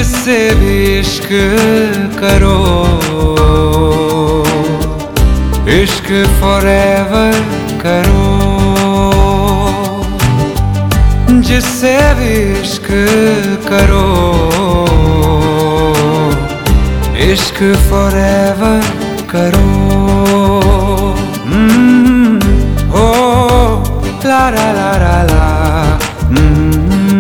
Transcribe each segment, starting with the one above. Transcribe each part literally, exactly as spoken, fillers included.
जिससे भी इश्क करो, इश्क फॉरएवर करो। जिससे भी इश्क करो, इश्क फॉरएवर करो। mm, oh, la la la la la mm.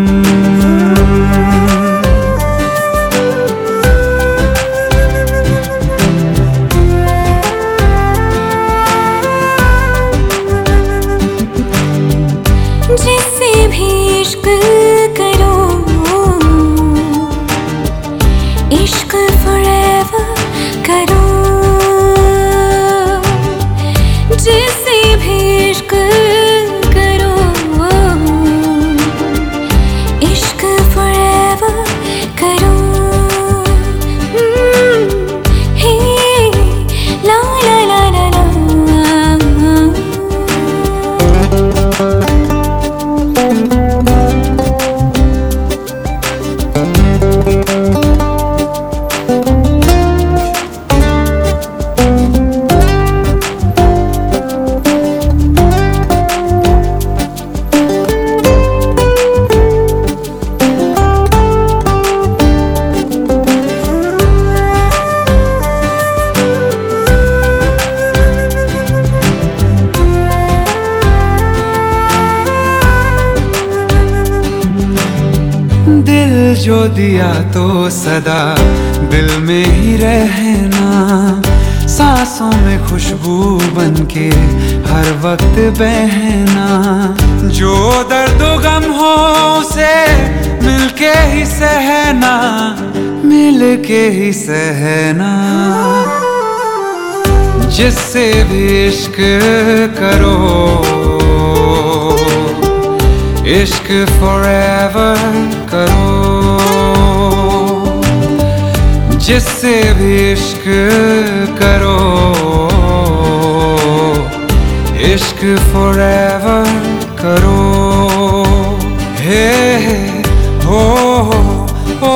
जिससे भी इश्क करो, इश्क फॉरएवर करो। जिससे भी इश्क करो, इश्क फॉरएवर करो। हे ला ला ला ला ला। दिल जो दिया तो सदा दिल में ही रहना, सांसों में खुशबू बनके हर वक्त बहना। जो दर्द गम हो उसे मिलके ही सहना, मिलके ही सहना। जिससे भी इश्क करो, इश्क फॉरएवर करो। जिससे भी इश्क करो, इश्क फॉरएवर करो। हे हो हो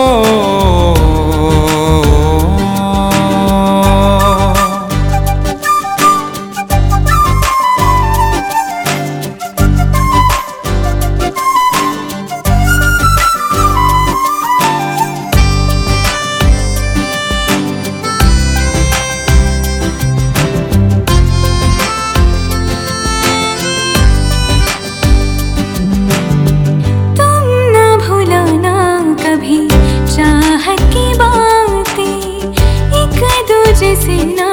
चाहत की बातें एक दूजे से ना